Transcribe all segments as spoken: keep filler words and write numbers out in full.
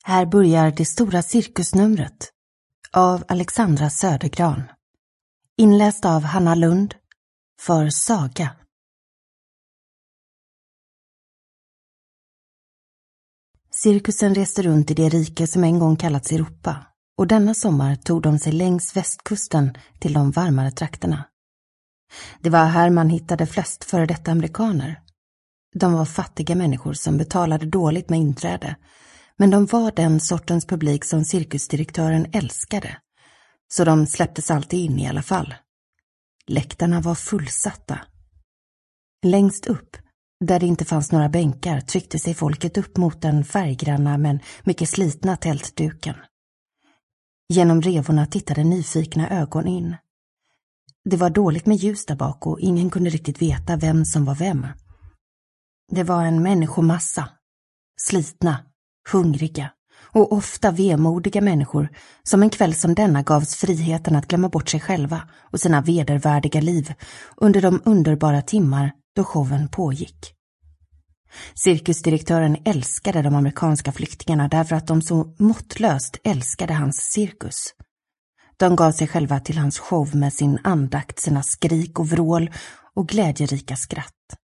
Här börjar det stora cirkusnumret av Alexandra Södergran. Inläst av Hanna Lund för Saga. Cirkusen reste runt i det rike som en gång kallats Europa, och denna sommar tog de sig längs västkusten till de varmare trakterna. Det var här man hittade flest före detta amerikaner. De var fattiga människor som betalade dåligt med inträde, men de var den sortens publik som cirkusdirektören älskade, så de släpptes alltid in i alla fall. Läktarna var fullsatta. Längst upp, där det inte fanns några bänkar, tryckte sig folket upp mot den färggranna men mycket slitna tältduken. Genom revorna tittade nyfikna ögon in. Det var dåligt med ljus där bak och ingen kunde riktigt veta vem som var vem. Det var en människomassa, slitna, hungriga och ofta vemodiga människor som en kväll som denna gavs friheten att glömma bort sig själva och sina vedervärdiga liv under de underbara timmar då showen pågick. Cirkusdirektören älskade de amerikanska flyktingarna därför att de så måttlöst älskade hans cirkus. De gav sig själva till hans show med sin andakt, sina skrik och vrål och glädjerika skratt.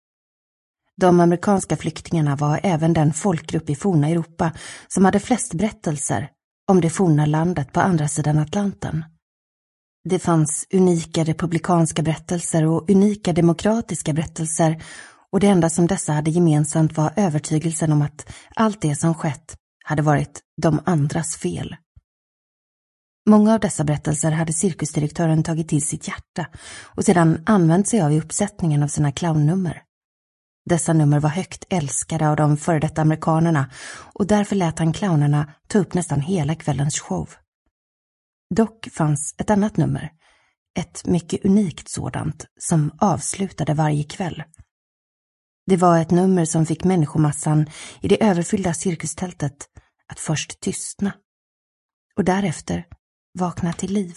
De amerikanska flyktingarna var även den folkgrupp i forna Europa som hade flest berättelser om det forna landet på andra sidan Atlanten. Det fanns unika republikanska berättelser och unika demokratiska berättelser, och det enda som dessa hade gemensamt var övertygelsen om att allt det som skett hade varit de andras fel. Många av dessa berättelser hade cirkusdirektören tagit till sitt hjärta och sedan använt sig av i uppsättningen av sina clownnummer. Dessa nummer var högt älskade av de före detta amerikanerna, och därför lät han clownerna ta upp nästan hela kvällens show. Dock fanns ett annat nummer, ett mycket unikt sådant, som avslutade varje kväll. Det var ett nummer som fick människomassan i det överfyllda cirkustältet att först tystna och därefter vakna till liv.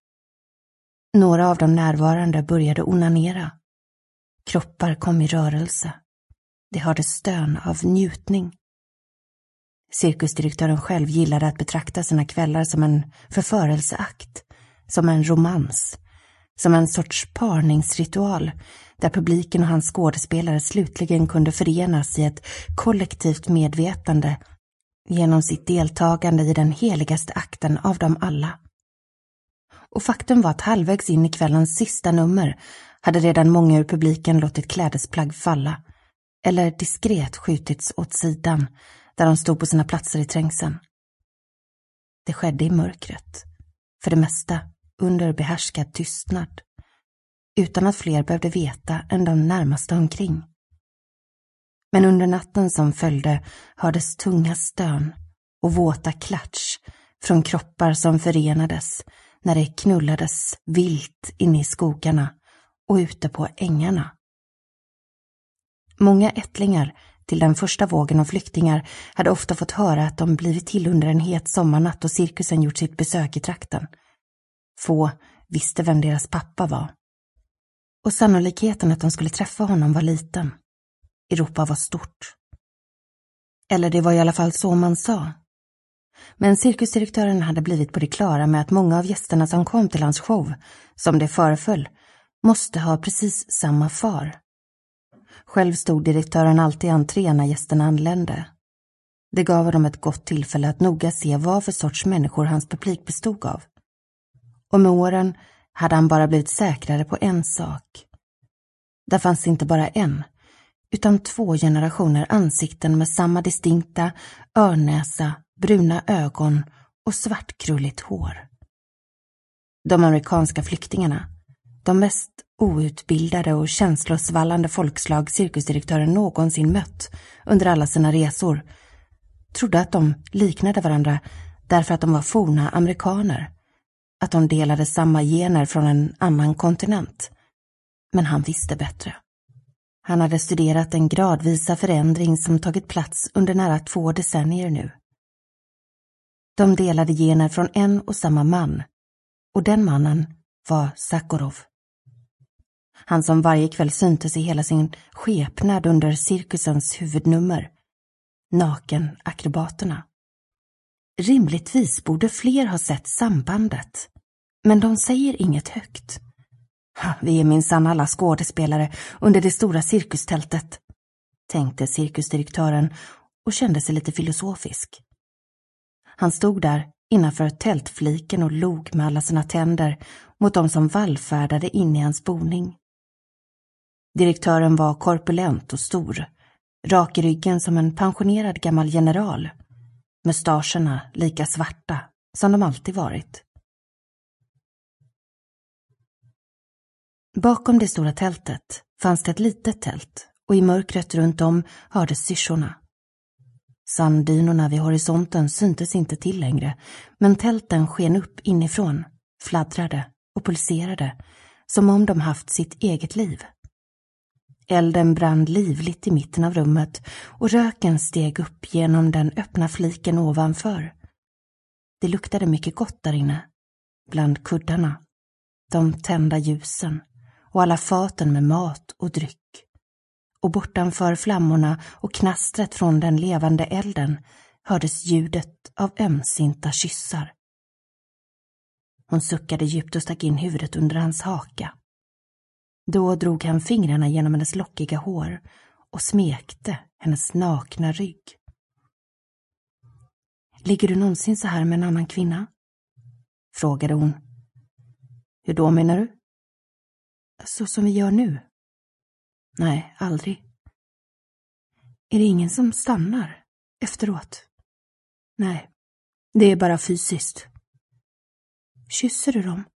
Några av de närvarande började onanera. Kroppar kom i rörelse. Det hördes stön av njutning. Cirkusdirektören själv gillade att betrakta sina kvällar som en förförelseakt, som en romans, som en sorts parningsritual där publiken och hans skådespelare slutligen kunde förenas i ett kollektivt medvetande genom sitt deltagande i den heligaste akten av dem alla. Och faktum var att halvvägs in i kvällens sista nummer hade redan många ur publiken låtit klädesplagg falla eller diskret skjutits åt sidan där de stod på sina platser i trängseln. Det skedde i mörkret, för det mesta under behärskad tystnad, utan att fler behövde veta än de närmaste omkring. Men under natten som följde hördes tunga stön och våta klatsch från kroppar som förenades när det knullades vilt inne i skogarna och ute på ängarna. Många ättlingar till den första vågen av flyktingar hade ofta fått höra att de blivit till under en het sommarnatt och cirkusen gjort sitt besök i trakten. Få visste vem deras pappa var. Och sannolikheten att de skulle träffa honom var liten. Europa var stort. Eller det var i alla fall så man sa. Men cirkusdirektören hade blivit på det klara med att många av gästerna som kom till hans show, som det föreföll, måste ha precis samma far. Själv stod direktören alltid i entrén när gästerna anlände. Det gav dem ett gott tillfälle att noga se vad för sorts människor hans publik bestod av. Och med åren hade han bara blivit säkrare på en sak. Där fanns inte bara en, utan två generationer ansikten med samma distinkta örnäsa, bruna ögon och svartkrulligt hår. De amerikanska flyktingarna, de mest outbildade och känslosvallande folkslag cirkusdirektören någonsin mött under alla sina resor, trodde att de liknade varandra därför att de var forna amerikaner, att de delade samma gener från en annan kontinent. Men han visste bättre. Han hade studerat den gradvisa förändring som tagit plats under nära två decennier nu. De delade gener från en och samma man, och den mannen var Sakharov. Han som varje kväll syntes i hela sin skepnad under cirkusens huvudnummer, naken-akrobaterna. Rimligtvis borde fler ha sett sambandet. Men de säger inget högt. Vi är minsann alla skådespelare under det stora cirkustältet, tänkte cirkusdirektören och kände sig lite filosofisk. Han stod där innanför tältfliken och log med alla sina tänder mot de som vallfärdade in i hans boning. Direktören var korpulent och stor, rak i ryggen som en pensionerad gammal general, mustacherna lika svarta som de alltid varit. Bakom det stora tältet fanns det ett litet tält och i mörkret runt om hördes syrsorna. Sanddynorna vid horisonten syntes inte till längre, men tälten sken upp inifrån, fladdrade och pulserade som om de haft sitt eget liv. Elden brann livligt i mitten av rummet och röken steg upp genom den öppna fliken ovanför. Det luktade mycket gott där inne, bland kuddarna, de tända ljusen och alla faten med mat och dryck. Och bortanför flammorna och knastret från den levande elden hördes ljudet av ömsinta kyssar. Hon suckade djupt och stack in huvudet under hans haka. Då drog han fingrarna genom hennes lockiga hår och smekte hennes nakna rygg. Ligger du någonsin så här med en annan kvinna? Frågade hon. Hur då menar du? Så som vi gör nu. Nej, aldrig. Är det ingen som stannar efteråt? Nej, det är bara fysiskt. Kysser du dem?